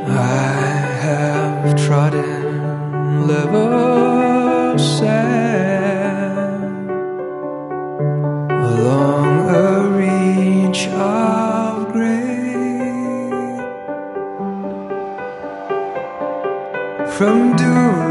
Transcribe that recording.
I have trodden level sand along a reach of grey, from dune